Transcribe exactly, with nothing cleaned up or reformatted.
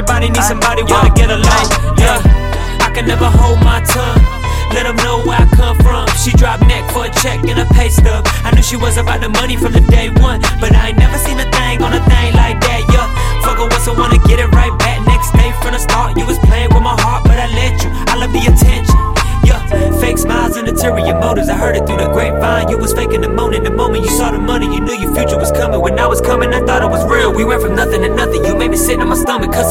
Everybody needs somebody wanna get along. Yeah, I can never hold my tongue. Let them know where I come from. She dropped neck for a check and a pay stub. I knew she was about the money from the day one, but I ain't never seen a thing on a thing like that. Yeah, fuck her once, I wanna get it right back. Next day from the start, you was playing with my heart, but I let you. I love the attention. Yeah, fake smiles and ulterior motives. I heard it through the grapevine. You was faking the moment. The moment you saw the money, you knew your future was coming. When I was coming, I thought it was real. We went from nothing to nothing. You made me sit on my stomach, cause